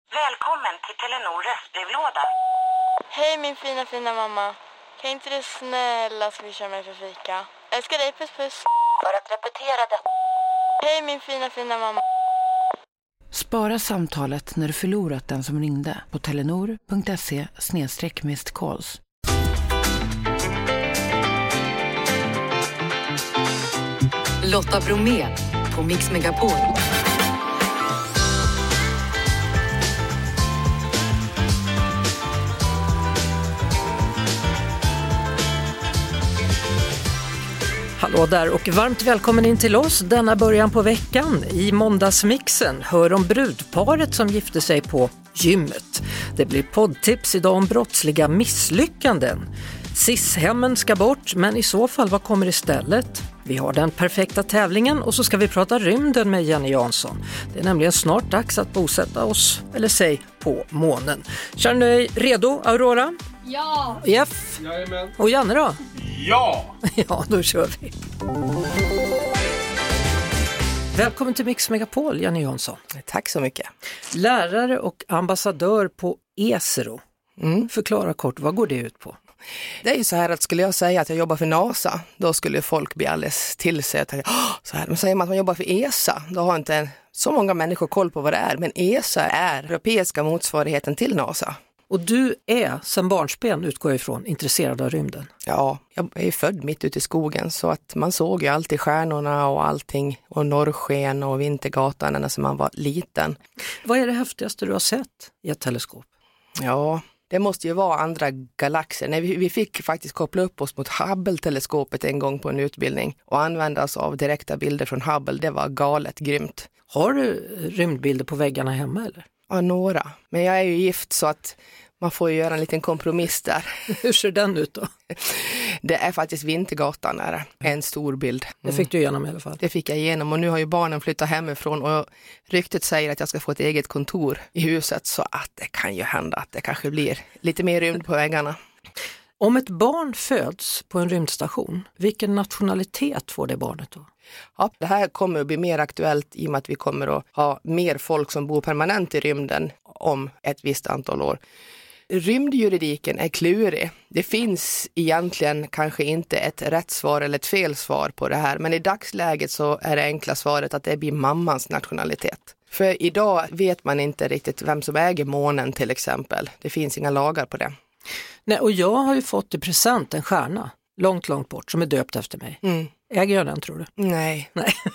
Välkommen till Telenor röstbrevlåda. Hej min fina mamma. Kan inte du snälla swisha mig för fika? Älskar dig, puss puss. För att repetera det. Hej min fina mamma. Spara samtalet när du förlorat den som ringde på telenor.se/missed-calls. Lotta Bromé på Mix Megapol. Hallå där och varmt välkommen in till oss denna början på veckan. I måndagsmixen hör om brudparet som gifte sig på gymmet. Det blir poddtips idag om brottsliga misslyckanden. SIS-hemmen ska bort, men i så fall vad kommer istället? Vi har den perfekta tävlingen och så ska vi prata rymden med Jenny Jansson. Det är nämligen snart dags att bosätta oss, eller säg, på månen. Känner ni redo, Aurora? Ja! Jeff? Jajamän. Och Janne då? Ja! Ja, då kör vi. Välkommen till Mix Megapol, Jenny Jansson. Tack så mycket. Lärare och ambassadör på ESRO. Förklara kort, vad går det ut på? Det är ju så här att skulle jag säga att jag jobbar för NASA, då skulle folk bli alldeles till sig. Så här. Men säger man att man jobbar för ESA, då har inte så många människor koll på vad det är. Men ESA är europeiska motsvarigheten till NASA. Och du är, sedan barnsben utgår jag ifrån, intresserad av rymden? Ja, jag är född mitt ute i skogen så att man såg ju alltid stjärnorna och allting och norrsken och Vintergatan när man var liten. Vad är det häftigaste du har sett i ett teleskop? Ja, det måste ju vara andra galaxer. Nej, vi fick faktiskt koppla upp oss mot Hubble-teleskopet en gång på en utbildning och använda oss av direkta bilder från Hubble. Det var galet grymt. Har du rymdbilder på väggarna hemma eller? Ja, några. Men jag är ju gift så att man får ju göra en liten kompromiss där. Hur ser den ut då? Det är faktiskt Vintergatan där. En stor bild. Det fick du igenom i alla fall. Det fick jag igenom och nu har ju barnen flyttat hemifrån och ryktet säger att jag ska få ett eget kontor i huset så att det kan ju hända att det kanske blir lite mer rymd på väggarna. Om ett barn föds på en rymdstation, vilken nationalitet får det barnet då? Ja, det här kommer att bli mer aktuellt i och med att vi kommer att ha mer folk som bor permanent i rymden om ett visst antal år. Rymdjuridiken är klurig. Det finns egentligen kanske inte ett rätt svar eller ett fel svar på det här. Men i dagsläget så är det enkla svaret att det blir mammans nationalitet. För idag vet man inte riktigt vem som äger månen till exempel. Det finns inga lagar på det. Nej, och jag har ju fått i present en stjärna långt bort som är döpt efter mig. Äger jag den tror du? Nej.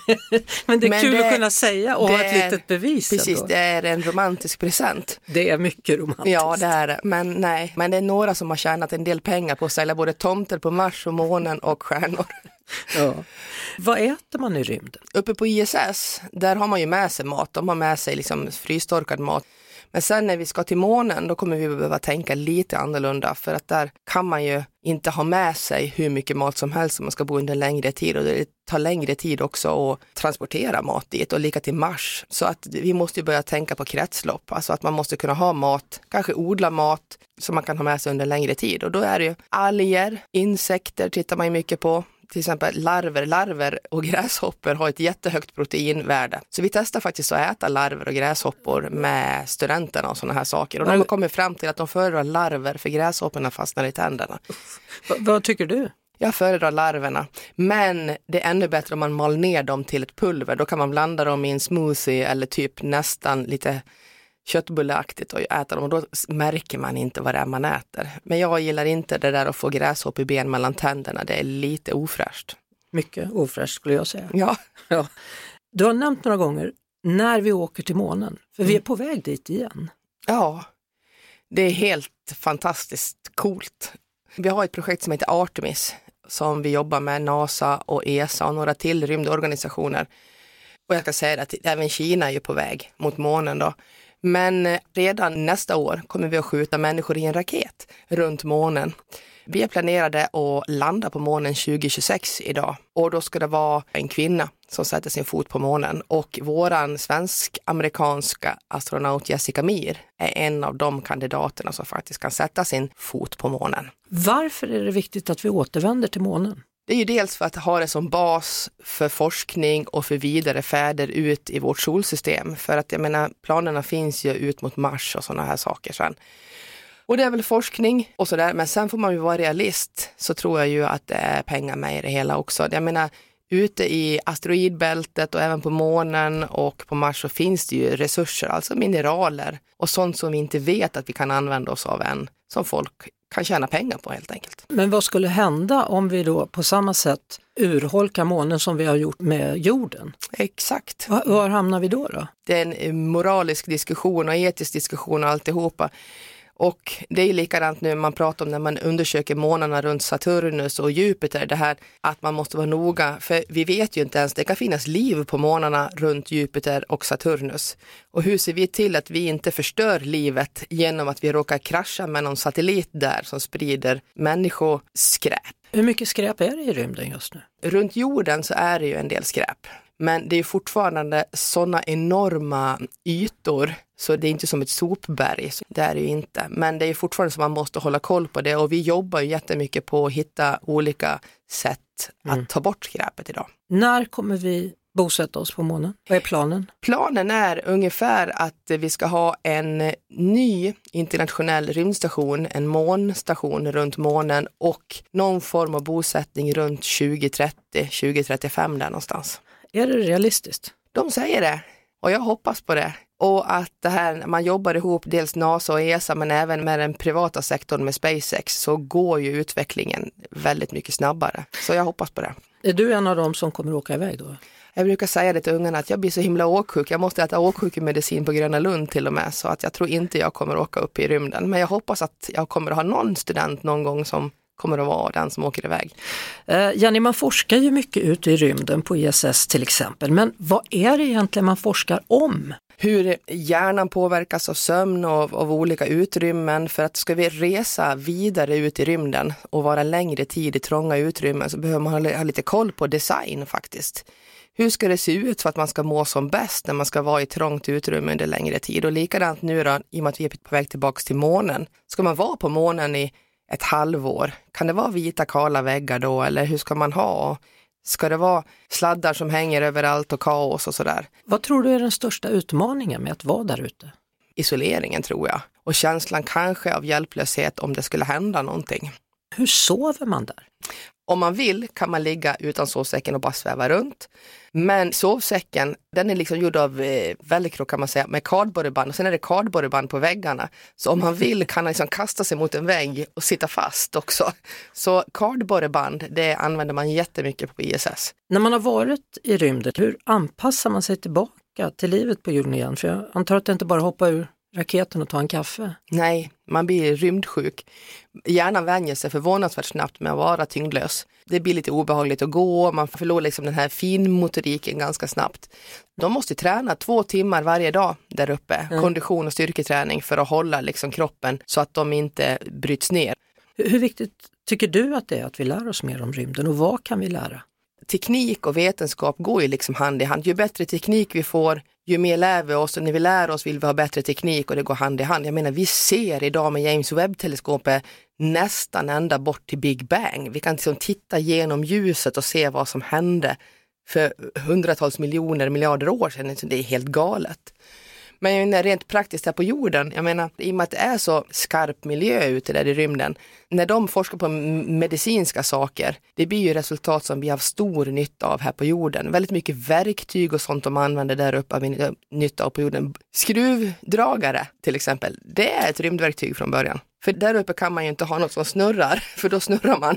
Men det är kul att kunna säga och ha ett litet bevis. Precis, det är en romantisk present. Det är mycket romantiskt. Ja, det är det. Men nej, men det är några som har tjänat en del pengar på att sälja både tomter på Mars och månen och stjärnor. Ja. Vad äter man i rymden? Uppe på ISS, där har man ju med sig mat. De har med sig liksom frystorkad mat. Men sen när vi ska till månen då kommer vi behöva tänka lite annorlunda för att där kan man ju inte ha med sig hur mycket mat som helst om man ska bo under längre tid och det tar längre tid också att transportera mat dit och lika till Mars. Så att vi måste ju börja tänka på kretslopp, alltså att man måste kunna ha mat, kanske odla mat som man kan ha med sig under längre tid och då är det ju alger, insekter tittar man ju mycket på. Till exempel larver och gräshoppor har ett jättehögt proteinvärde. Så vi testar faktiskt att äta larver och gräshoppor med studenterna och sådana här saker. Och de har kommit fram till att de föredrar larver för gräshopporna fastnar i tänderna. Vad tycker du? Jag föredrar larverna. Men det är ännu bättre om man mal ner dem till ett pulver. Då kan man blanda dem i en smoothie eller typ nästan lite köttbulleaktigt och äta dem och då märker man inte vad det är man äter. Men jag gillar inte det där att få gräshopp i ben mellan tänderna. Det är lite ofräscht. Mycket ofräscht skulle jag säga. Ja. Du har nämnt några gånger när vi åker till månen. För vi är på väg dit igen. Ja, det är helt fantastiskt coolt. Vi har ett projekt som heter Artemis som vi jobbar med NASA och ESA och några till rymdorganisationer. Och jag ska säga att även Kina är ju på väg mot månen då. Men redan nästa år kommer vi att skjuta människor i en raket runt månen. Vi är planerade att landa på månen 2026 idag och då ska det vara en kvinna som sätter sin fot på månen och våran svensk-amerikanska astronaut Jessica Meir är en av de kandidaterna som faktiskt kan sätta sin fot på månen. Varför är det viktigt att vi återvänder till månen? Det är ju dels för att ha det som bas för forskning och för vidare färder ut i vårt solsystem. För att jag menar, planerna finns ju ut mot Mars och sådana här saker sen. Och det är väl forskning och sådär, men sen får man ju vara realist, så tror jag ju att det är pengar med i det hela också. Jag menar, ute i asteroidbältet och även på månen och på Mars så finns det ju resurser, alltså mineraler och sånt som vi inte vet att vi kan använda oss av än, som folk kan tjäna pengar på helt enkelt. Men vad skulle hända om vi då på samma sätt urholkar månen som vi har gjort med jorden? Exakt. Var hamnar vi då? Det är en moralisk diskussion och etisk diskussion och alltihopa. Och det är likadant nu man pratar om när man undersöker månarna runt Saturnus och Jupiter, det här att man måste vara noga, för vi vet ju inte ens, det kan finnas liv på månarna runt Jupiter och Saturnus. Och hur ser vi till att vi inte förstör livet genom att vi råkar krascha med någon satellit där som sprider människoskräp? Hur mycket skräp är det i rymden just nu? Runt jorden så är det ju en del skräp. Men det är fortfarande sådana enorma ytor så det är inte som ett sopberg, det är det ju inte. Men det är fortfarande som man måste hålla koll på det och vi jobbar ju jättemycket på att hitta olika sätt att ta bort skräpet idag. När kommer vi bosätta oss på månen? Vad är planen? Planen är ungefär att vi ska ha en ny internationell rymdstation, en månstation runt månen och någon form av bosättning runt 2030-2035 där någonstans. Är det realistiskt? De säger det och jag hoppas på det. Och att det här, man jobbar ihop dels NASA och ESA men även med den privata sektorn med SpaceX så går ju utvecklingen väldigt mycket snabbare. Så jag hoppas på det. Är du en av dem som kommer åka iväg då? Jag brukar säga det till ungarna att jag blir så himla åksjuk. Jag måste äta åksjukemedicin på Gröna Lund till och med. Så att jag tror inte jag kommer åka upp i rymden. Men jag hoppas att jag kommer att ha någon student någon gång som kommer att vara den som åker iväg. Jenny, man forskar ju mycket ute i rymden på ISS till exempel. Men vad är det egentligen man forskar om? Hur hjärnan påverkas av sömn och av olika utrymmen. För att ska vi resa vidare ut i rymden och vara längre tid i trånga utrymmen så behöver man ha lite koll på design faktiskt. Hur ska det se ut för att man ska må som bäst när man ska vara i trångt utrymme under längre tid? Och likadant nu då, i och med att vi är på väg tillbaka till månen. Ska man vara på månen i ett halvår? Kan det vara vita kala väggar då? Eller hur ska man ha? Ska det vara sladdar som hänger överallt och kaos och sådär? Vad tror du är den största utmaningen med att vara där ute? Isoleringen tror jag. Och känslan kanske av hjälplöshet om det skulle hända någonting. Hur sover man där? Om man vill kan man ligga utan sovsäcken och bara sväva runt. Men sovsäcken, den är liksom gjord av velcro kan man säga, med kardborreband. Och sen är det kardborreband på väggarna. Så om man vill kan man liksom kasta sig mot en vägg och sitta fast också. Så kardborreband, det använder man jättemycket på ISS. När man har varit i rymden, hur anpassar man sig tillbaka till livet på jorden igen? För jag antar att det inte bara hoppar ur raketen och ta en kaffe. Nej, man blir rymdsjuk. Hjärnan vänjer sig förvånansvärt snabbt med att vara tyngdlös. Det blir lite obehagligt att gå, man förlorar liksom den här finmotoriken ganska snabbt. De måste träna 2 timmar varje dag där uppe, kondition och styrketräning för att hålla liksom kroppen så att de inte bryts ner. Hur viktigt tycker du att det är att vi lär oss mer om rymden och vad kan vi lära? Teknik och vetenskap går ju liksom hand i hand. Ju bättre teknik vi får, ju mer lär vi oss och när vi lär oss vill vi ha bättre teknik och det går hand i hand. Jag menar, vi ser idag med James Webb-teleskopet nästan ända bort till Big Bang. Vi kan liksom titta genom ljuset och se vad som hände för hundratals miljarder år sedan. Det är helt galet. Men jag menar, rent praktiskt här på jorden, jag menar, i och med att det är så skarp miljö ute där i rymden, när de forskar på medicinska saker, det blir ju resultat som vi har stor nytta av här på jorden. Väldigt mycket verktyg och sånt de använder där uppe av nytta av på jorden. Skruvdragare till exempel, det är ett rymdverktyg från början. För där uppe kan man ju inte ha något som snurrar, för då snurrar man.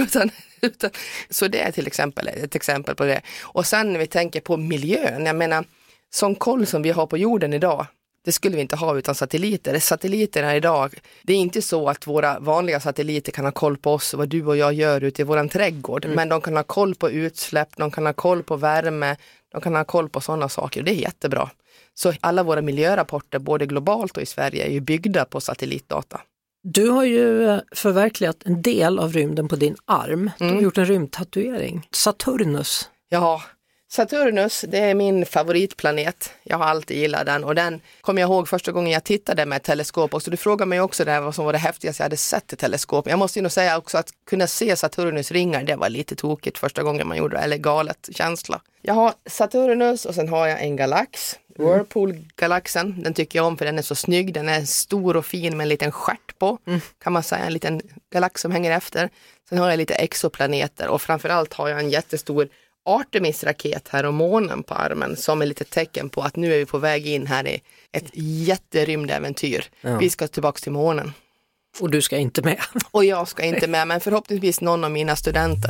Så det är till exempel ett exempel på det. Och sen när vi tänker på miljön, jag menar, sån koll som vi har på jorden idag, det skulle vi inte ha utan satelliter. Satelliterna idag, det är inte så att våra vanliga satelliter kan ha koll på oss och vad du och jag gör ute i våran trädgård. Men de kan ha koll på utsläpp, de kan ha koll på värme, de kan ha koll på sådana saker. Det är jättebra. Så alla våra miljörapporter, både globalt och i Sverige, är ju byggda på satellitdata. Du har ju förverkligat en del av rymden på din arm. Du har gjort en rymdtatuering. Saturnus. Ja, Saturnus, det är min favoritplanet. Jag har alltid gillat den och den kommer jag ihåg första gången jag tittade med ett teleskop. Och så du frågar mig också där vad som var det häftigaste jag hade sett i teleskop. Jag måste ju nog säga också att kunna se Saturnus ringar, det var lite tokigt första gången man gjorde det, eller galet känsla. Jag har Saturnus och sen har jag en galax, Whirlpool-galaxen. Den tycker jag om för den är så snygg, den är stor och fin med en liten stjärt på, kan man säga, en liten galax som hänger efter. Sen har jag lite exoplaneter och framförallt har jag en jättestor Artemis-raket här och månen på armen som är lite tecken på att nu är vi på väg in här i ett jätterymdäventyr. Ja. Vi ska tillbaka till månen. Och du ska inte med. Och jag ska inte med, men förhoppningsvis någon av mina studenter.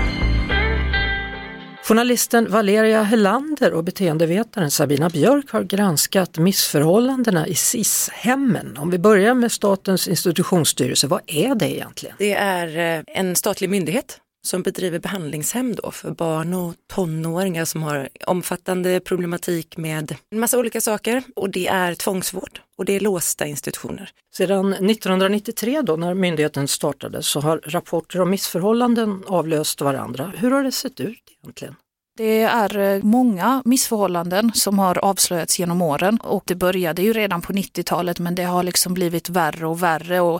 Journalisten Valeria Helander och beteendevetaren Sabina Björk har granskat missförhållandena i SIS-hemmen. Om vi börjar med Statens institutionsstyrelse, vad är det egentligen? Det är en statlig myndighet som bedriver behandlingshem då för barn och tonåringar som har omfattande problematik med en massa olika saker. Och det är tvångsvård och det är låsta institutioner. Sedan 1993 då när myndigheten startade så har rapporter om missförhållanden avlöst varandra. Hur har det sett ut egentligen? Det är många missförhållanden som har avslöjats genom åren och det började ju redan på 90-talet men det har liksom blivit värre och värre och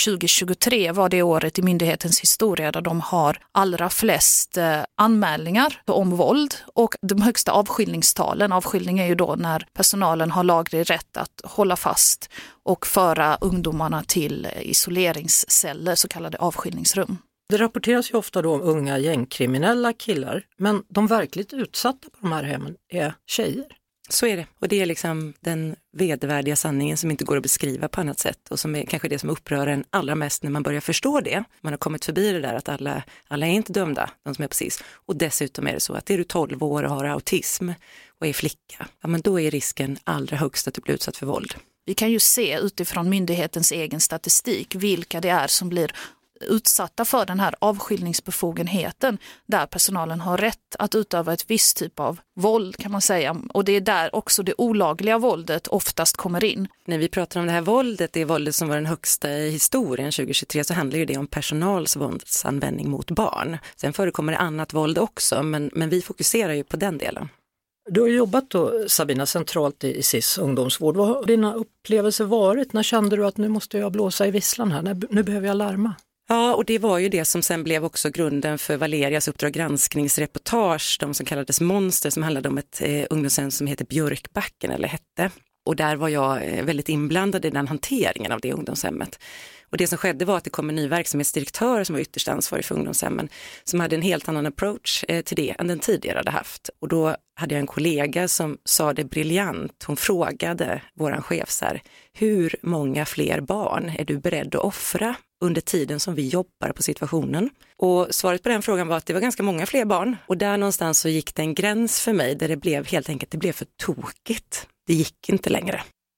2023 var det året i myndighetens historia där de har allra flest anmälningar om våld och de högsta avskiljningstalen. Avskiljning är ju då när personalen har laglig rätt att hålla fast och föra ungdomarna till isoleringsceller, så kallade avskiljningsrum. Det rapporteras ju ofta då om unga gängkriminella killar, men de verkligt utsatta på de här hemmen är tjejer. Så är det, och det är liksom den vedervärdiga sanningen som inte går att beskriva på annat sätt och som är kanske det som upprör en allra mest när man börjar förstå det. Man har kommit förbi det där att alla är inte dömda, de som är precis. Och dessutom är det så att är du 12 år och har autism och är flicka, ja men då är risken allra högst att du blir utsatt för våld. Vi kan ju se utifrån myndighetens egen statistik vilka det är som blir utsatta för den här avskiljningsbefogenheten där personalen har rätt att utöva ett visst typ av våld kan man säga. Och det är där också det olagliga våldet oftast kommer in. När vi pratar om det här våldet, det våldet som var den högsta i historien 2023, så handlar ju det om personals våldsanvändning mot barn. Sen förekommer det annat våld också, men vi fokuserar ju på den delen. Du har jobbat då, Sabina, centralt i SIS ungdomsvård. Vad har dina upplevelser varit? När kände du att nu måste jag blåsa i visslan här? Nu behöver jag larma? Ja, och det var ju det som sen blev också grunden för Valerias Uppdrag granskningsreportage, de som kallades Monster, som handlade om ett ungdomshem som heter Björkbacken eller hette. Och där var jag väldigt inblandad i den hanteringen av det ungdomshemmet. Och det som skedde var att det kom en ny verksamhetsdirektör som var ytterst ansvarig för ungdomshemmen som hade en helt annan approach till det än den tidigare hade haft. Och då hade jag en kollega som sa det briljant. Hon frågade våran chef så här: hur många fler barn är du beredd att offra under tiden som vi jobbar på situationen? Och svaret på den frågan var att det var ganska många fler barn. Och där någonstans så gick det en gräns för mig där det blev helt enkelt, det blev för tokigt. Det gick inte längre.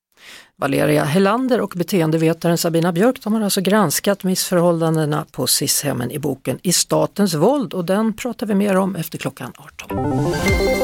Valeria Helander och beteendevetaren Sabina Björk, de har alltså granskat missförhållandena på SIS-hemmen i boken I statens våld, och den pratar vi mer om efter klockan 18.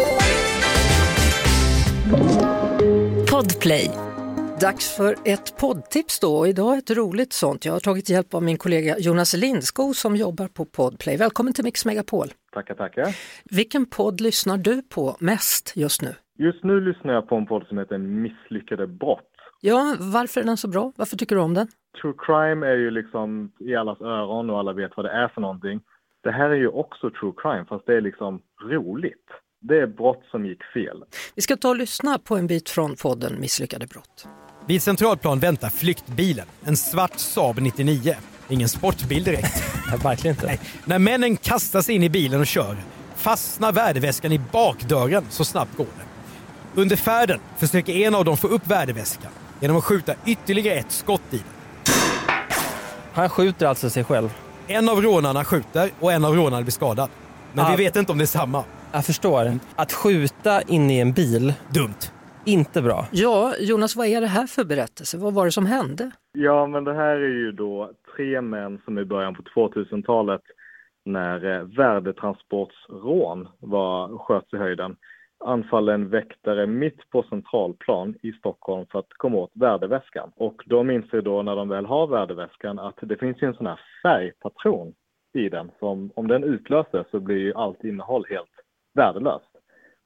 Podplay. Dags för ett poddtips då, och idag ett roligt sånt. Jag har tagit hjälp av min kollega Jonas Lindskog som jobbar på Podplay. Välkommen till Mix Megapol. Tackar. Vilken podd lyssnar du på mest just nu? Just nu lyssnar jag på en podd som heter Misslyckade brott. Ja, varför är den så bra? Varför tycker du om den? True crime är ju liksom i allas öron och alla vet vad det är för någonting. Det här är ju också true crime, fast det är liksom roligt. Det är brott som gick fel. Vi ska ta och lyssna på en bit från podden Misslyckade brott. Vid Centralplan väntar flyktbilen, en svart Saab 99. Ingen sportbil direkt. Ja, verkligen inte. Nej. När männen kastar sig in i bilen och kör, fastnar värdeväskan i bakdörren, så snabbt går det. Under färden försöker en av dem få upp värdeväskan genom att skjuta ytterligare ett skott i den. Han skjuter alltså sig själv? En av rånarna skjuter och en av rånarna blir skadad. Men vi vet inte om det är samma. Jag förstår. Att skjuta in i en bil. Dumt. Inte bra. Ja, Jonas, vad är det här för berättelse? Vad var det som hände? Ja, men det här är ju då 3 män som i början på 2000-talet när värdetransportsrån sköts i höjden, anfaller en väktare mitt på Centralplan i Stockholm för att komma åt värdeväskan. Och de inser då när de väl har värdeväskan att det finns ju en sån här färgpatron i den. Som om den utlöses så blir ju allt innehåll helt värdelöst.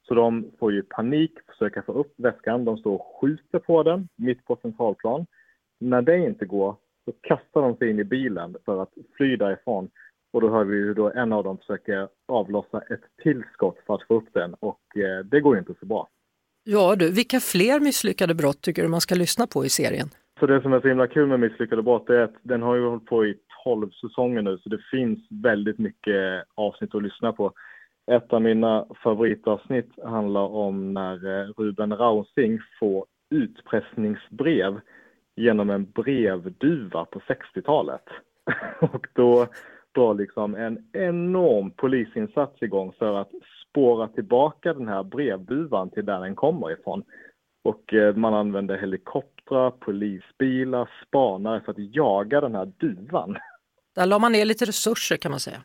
Så de får ju panik, försöker få upp väskan. De står och skjuter på den mitt på centralplan. När det inte går så kastar de sig in i bilen för att fly därifrån. Och då hör vi ju då en av dem försöker avlossa ett tillskott för att få upp den. Och det går ju inte så bra. Ja du, vilka fler misslyckade brott tycker du man ska lyssna på i serien? Så det som är så himla kul med Misslyckade brott är att den har ju hållit på i 12 säsonger nu. Så det finns väldigt mycket avsnitt att lyssna på. Ett av mina favoritavsnitt handlar om när Ruben Rausing får utpressningsbrev genom en brevduva på 60-talet. Och då drar liksom en enorm polisinsats igång för att spåra tillbaka den här brevduvan till där den kommer ifrån. Och man använder helikoptrar, polisbilar, spanare för att jaga den här duvan. Där la man ner lite resurser kan man säga.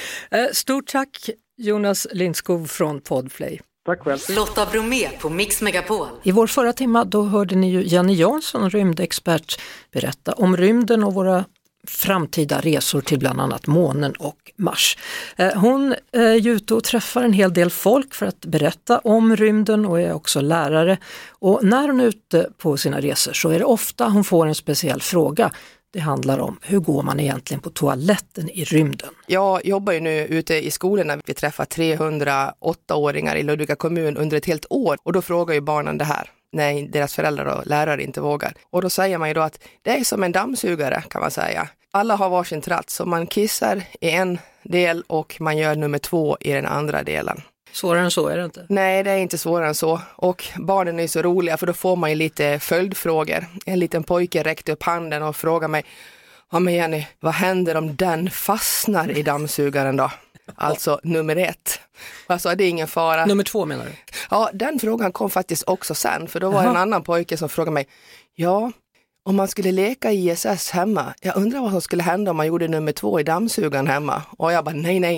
Stort tack Jonas Lindskov från Podplay. Tack själv. Lotta Bromé på Mix Megapol. I vår förra timma då hörde ni ju Jenny Jansson, rymdexpert, berätta om rymden och våra framtida resor till bland annat månen och Mars. Hon är ju ute och träffar en hel del folk för att berätta om rymden och är också lärare. Och när hon är ute på sina resor så är det ofta hon får en speciell fråga. Det handlar om hur går man egentligen på toaletten i rymden? Jag jobbar ju nu ute i skolorna. Vi träffar 308-åringar i Ludvika kommun under ett helt år. Och då frågar ju barnen det här när deras föräldrar och lärare inte vågar. Och då säger man ju då att det är som en dammsugare kan man säga. Alla har varsin tratt så man kissar i en del och man gör nummer 2 i den andra delen. Svårare än så är det inte? Nej, det är inte svårare än så. Och barnen är så roliga för då får man ju lite följdfrågor. En liten pojke räckte upp handen och frågade mig: ja men Jenny, vad händer om den fastnar i dammsugaren då? Alltså nummer 1. Alltså det är ingen fara. Nummer 2 menar du? Ja, den frågan kom faktiskt också sen. För då var det en annan pojke som frågade mig: ja, om man skulle leka ISS hemma, jag undrar vad som skulle hända om man gjorde nummer 2 i dammsugaren hemma. Och jag bara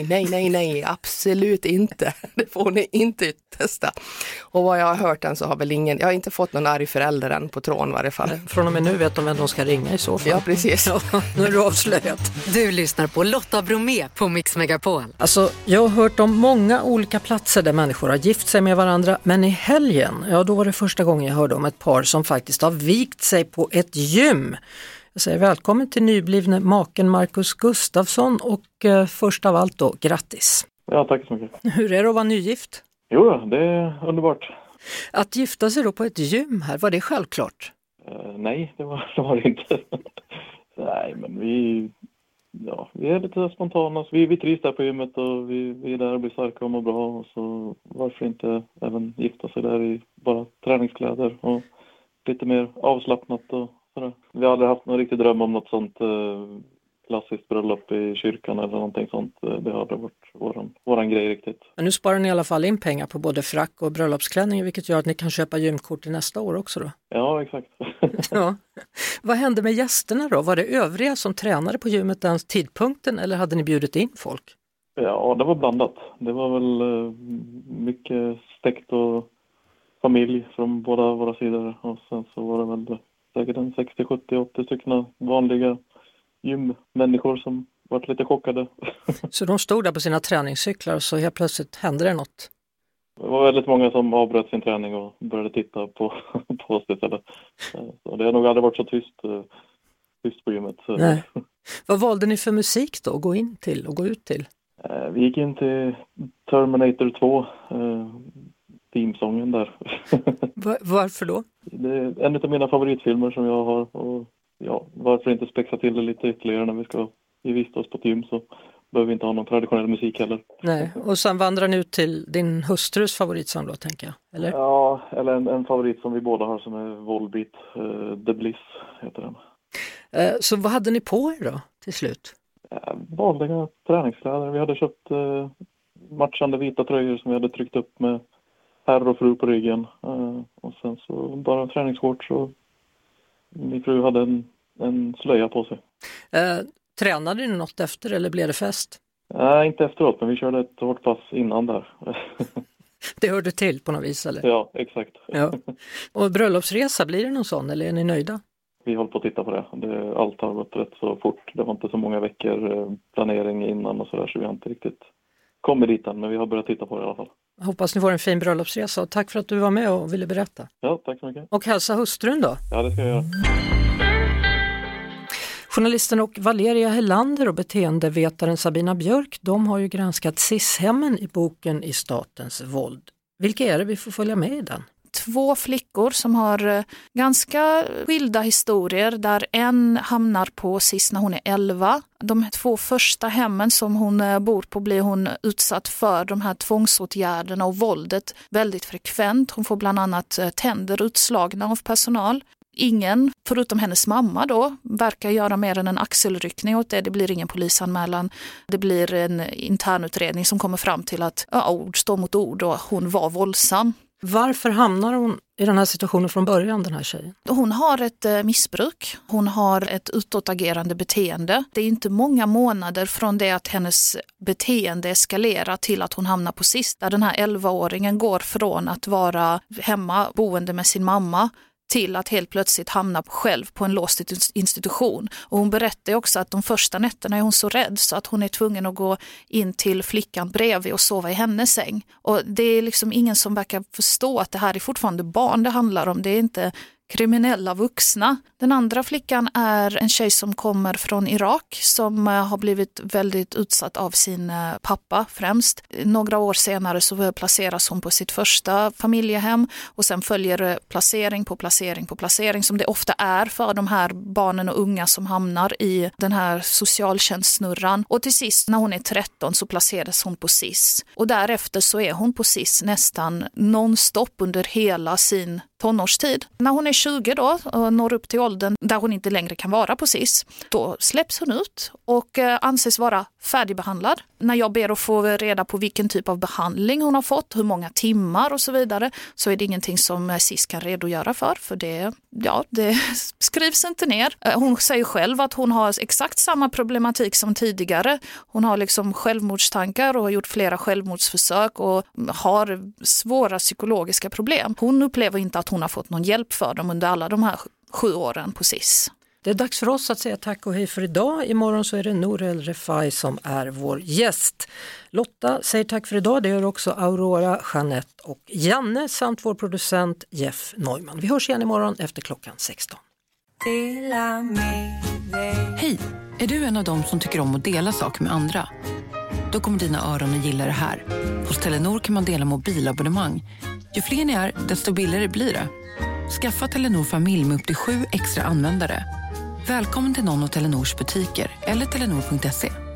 nej, absolut inte. Det får ni inte testa. Och vad jag har hört än så har väl jag har inte fått någon arg förälder än på trån i varje fall. Från och med nu vet de vem de ska ringa i så fall. Ja, precis. Ja, nu är du avslöjat. Du lyssnar på Lotta Bromé på Mix Megapol. Alltså, jag har hört om många olika platser där människor har gift sig med varandra. Men i helgen, ja då var det första gången jag hörde om ett par som faktiskt har vikt sig på ett gym. Jag säger välkommen till nyblivne maken Marcus Gustafsson och först av allt då, grattis. Ja, tack så mycket. Hur är det att vara nygift? Jo, det är underbart. Att gifta sig då på ett gym här, var det självklart? Nej, det var det inte. Nej, men vi är lite spontana. Vi trivs där på gymmet och vi är där och blir starka och mår bra. Och så varför inte även gifta sig där i bara träningskläder och lite mer avslappnat och sådär. Vi har aldrig haft någon riktig dröm om något sånt klassiskt bröllop i kyrkan eller någonting sånt. Det har aldrig varit våran grej riktigt. Men nu sparar ni i alla fall in pengar på både frack och bröllopsklänning, vilket gör att ni kan köpa gymkort till nästa år också då. Ja, exakt. Ja. Vad hände med gästerna då? Var det övriga som tränade på gymmet den tidpunkten eller hade ni bjudit in folk? Ja, det var blandat. Det var väl mycket stekt och familj från båda våra sidor. Och sen så var det väl säkert en 60, 70, 80 stycken vanliga gymmänniskor som varit lite chockade. Så de stod där på sina träningscyklar och så helt plötsligt hände det något? Det var väldigt många som avbröt sin träning och började titta på oss istället. Så det har nog aldrig varit så tyst på gymmet. Nej. Vad valde ni för musik då att gå in till och gå ut till? Vi gick in till Terminator 2, teamsången där. Varför då? Det är en av mina favoritfilmer som jag har. Och ja, varför inte spexa till det lite ytterligare när vi ska vistas på ett gym, så behöver vi inte ha någon traditionell musik heller. Nej, och sen vandrar ni ut till din hustrus favoritsång då, tänker jag, eller? Ja, eller en favorit som vi båda har som är Volbeat, The Bliss heter den. Så vad hade ni på er då till slut? Vanliga träningskläder. Vi hade köpt matchande vita tröjor som vi hade tryckt upp med herr och fru på ryggen. Och sen så bara träningsshorts, och min fru hade en slöja på sig. Tränade ni något efter eller blev det fest? Nej, inte efteråt, men vi körde ett hårt pass innan där. Det hörde till på något vis, eller? Ja, exakt. Ja. Och bröllopsresa, blir det någon sån eller är ni nöjda? Vi håller på att titta på det. Allt har gått rätt så fort. Det var inte så många veckor planering innan och sådär, så vi har inte riktigt kommit dit än, men vi har börjat titta på det i alla fall. Jag hoppas ni får en fin bröllopsresa och tack för att du var med och ville berätta. Ja, tack så mycket. Och hälsa hustrun då. Ja, det ska jag göra. Journalisten och Valeria Helander och beteendevetaren Sabina Björk, de har ju granskat SIS-hemmen i boken I statens våld. Vilka är det vi får följa med i den? 2 flickor som har ganska skilda historier, där en hamnar på SIS när hon är 11. De 2 första hemmen som hon bor på blir hon utsatt för de här tvångsåtgärderna och våldet väldigt frekvent. Hon får bland annat tänder utslagna av personal. Ingen, förutom hennes mamma då, verkar göra mer än en axelryckning åt det. Det blir ingen polisanmälan. Det blir en internutredning som kommer fram till att ord står mot ord och hon var våldsam. Varför hamnar hon i den här situationen från början, den här tjejen? Hon har ett missbruk. Hon har ett utåtagerande beteende. Det är inte många månader från det att hennes beteende eskalerar till att hon hamnar på SIS. Där den här 11-åringen går från att vara hemma boende med sin mamma till att helt plötsligt hamna själv på en låst institution. Och hon berättar också att de första nätterna är hon så rädd så att hon är tvungen att gå in till flickan bredvid och sova i hennes säng. Och det är liksom ingen som verkar förstå att det här är fortfarande barn det handlar om. Det är inte kriminella vuxna. Den andra flickan är en tjej som kommer från Irak som har blivit väldigt utsatt av sin pappa främst. Några år senare så placeras hon på sitt första familjehem och sen följer placering på placering på placering som det ofta är för de här barnen och unga som hamnar i den här socialtjänstsnurran. Och till sist när hon är 13 så placeras hon på SIS. Och därefter så är hon på SIS nästan nonstop under hela sin tonårstid. När hon är 20 då och når upp till åldern där hon inte längre kan vara på SIS, då släpps hon ut och anses vara färdigbehandlad. När jag ber att få reda på vilken typ av behandling hon har fått, hur många timmar och så vidare, så är det ingenting som SIS kan redogöra för det skrivs inte ner. Hon säger själv att hon har exakt samma problematik som tidigare. Hon har liksom självmordstankar och har gjort flera självmordsförsök och har svåra psykologiska problem. Hon upplever inte att hon har fått någon hjälp för dem under alla de här 7 åren på SIS. Det är dags för oss att säga tack och hej för idag. Imorgon så är det Nour El Refai som är vår gäst. Lotta säger tack för idag. Det gör också Aurora, Jeanette och Janne samt vår producent Jeff Neumann. Vi hörs igen imorgon efter klockan 16. Hej, är du en av dem som tycker om att dela saker med andra? Då kommer dina öron att gilla det här. Hos Telenor kan man dela mobilabonnemang. Ju fler ni är, desto billigare blir det. Skaffa Telenor familj med upp till 7 extra användare. Välkommen till någon av Telenors butiker eller telenor.se.